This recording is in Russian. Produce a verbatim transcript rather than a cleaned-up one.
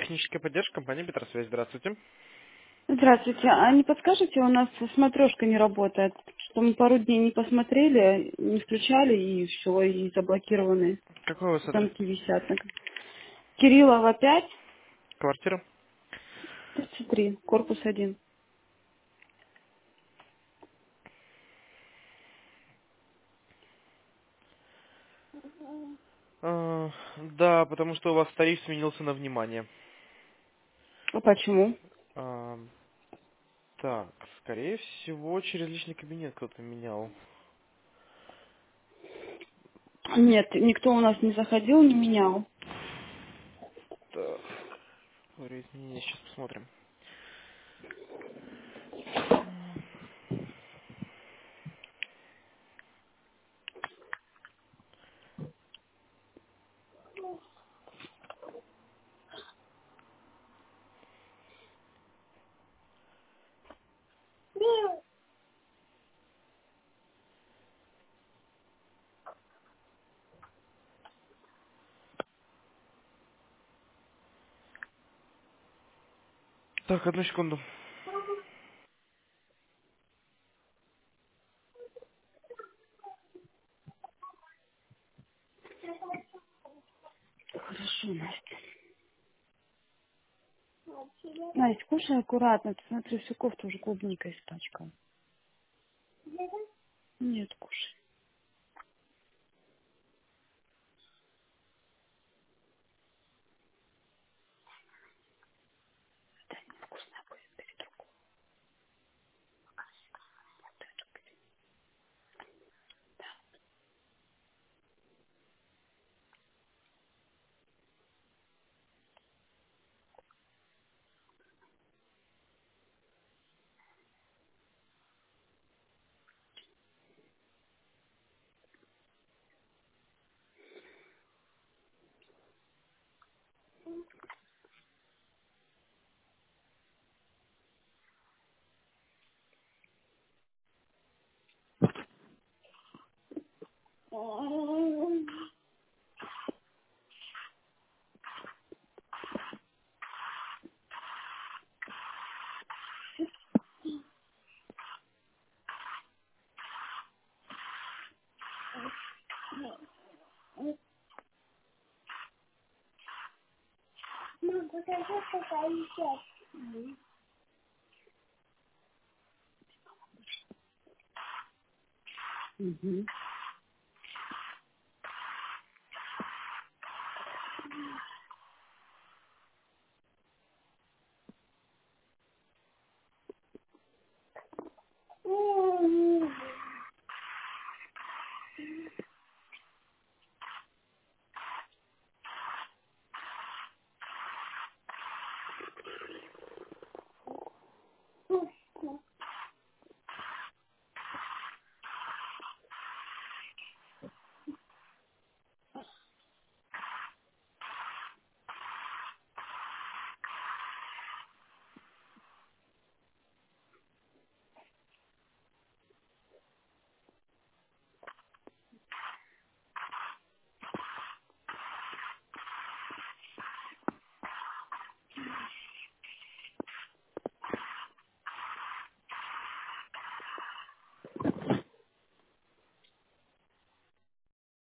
Техническая поддержка, компания Петросвязь. Здравствуйте. Здравствуйте. А не подскажете, у нас смотрешка не работает, что мы пару дней не посмотрели, не включали, и все, и заблокированы Какой у вас адрес? замки висят. Кириллова пять, Квартира? тридцать три, корпус один. А, да, потому что у вас тариф сменился на внимание. А почему? А, так, скорее всего, через личный кабинет кто-то менял. Нет, никто у нас не заходил, не менял. Так, говорю, изменения, сейчас посмотрим. Так, одну секунду. Хорошо, Настя. Настя, кушай аккуратно, ты смотри, всю кофту уже клубникой испачкал. Нет, кушай. Угу.